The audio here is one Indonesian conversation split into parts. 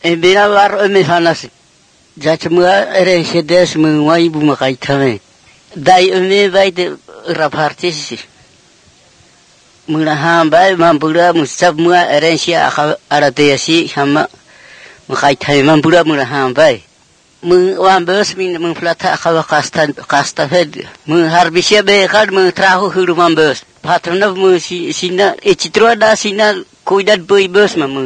bina war me hanas ja chmua herencia des mengwai bu makai thame dai me bai de rapartis muna hambai mampura musab mua herencia aradesi hama makai thame mampura muna hambai wan bos min flata akawa kasta fed harbisia be kad trahu huruman bos patrona sina echitro da sina cuidado boi bos mamu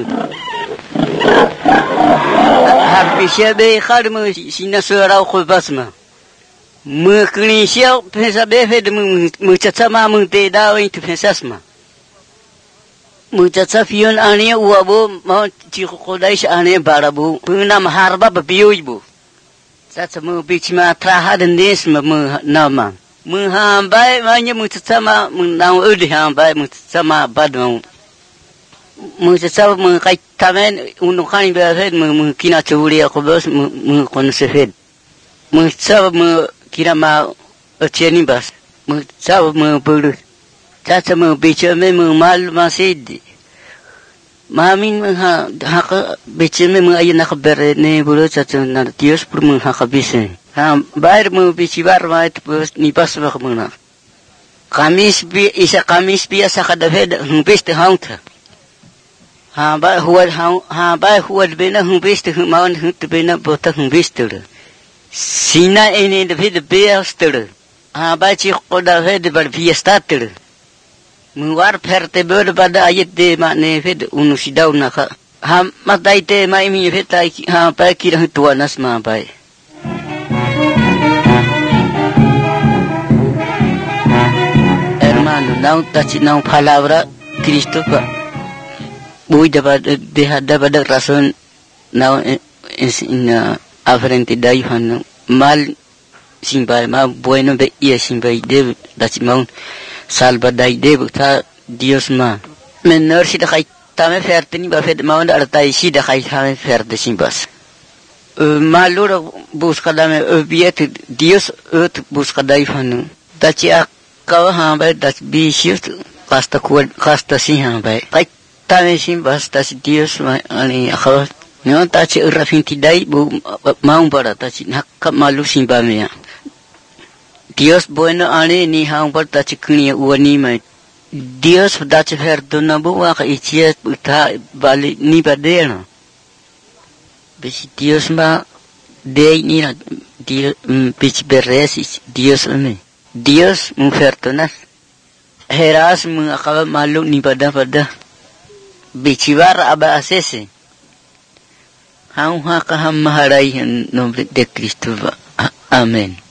harbisia be kad sina suara ko basma klinisia pensa be fed chatsama te da itu pensasma chatsa fion ane uabo ma chi kodais ane barabu puna harba babiuibu Sat bichma traha dendes nama hambai manya mutsama nang udi hambai mutsama badmu mutsama kai tamen unukan behed kina churi akobos konsefed mutsama kira ma ocheni bas mutsama bulu tatsama bichme mal masid Mamin haka bichme ayana khabere ne bulo chatna Dios pur haka bise bair bichibar mait pus ni pas muna kamis bi asa kadafed biste hauta ba huwa bena biste maun bena bota biste sina ene de be astel ba chi kodafed bar fiestatel Muar perte ber pada ayat de makne fed unusidau naka matai te mai mi fed pa kira tua nas ma pai hermano não tachi não palavra Cristo pa bui de pada razón não ensina a frente da Yohana mal simbai ma bueno be ia simbai de tachi mau salva dai debu ta Dios ma menor si da kai tame ferte ni ba fed ma onda artai si da kai tame ferte simbas malura busca dame obiet Dios ut busca dai fanu da chi ka ha ba da bishut kasta si ha ba kai tame simbas ta si Dios ma ani akhaw no ta chi rafinti dai bu maung para ta chi nakka malu simba me Dios bueno ane ni hang par tachikni uani mai Dios dache perdona buwa ka ichia ta bali ni badeno besi Dios ma dei ni Dios bich beresis Dios ame Dios mu perdonas heras mu akaba malu ni pada bichibar aba asese hang ha ka ham maharai nombre de Cristo amen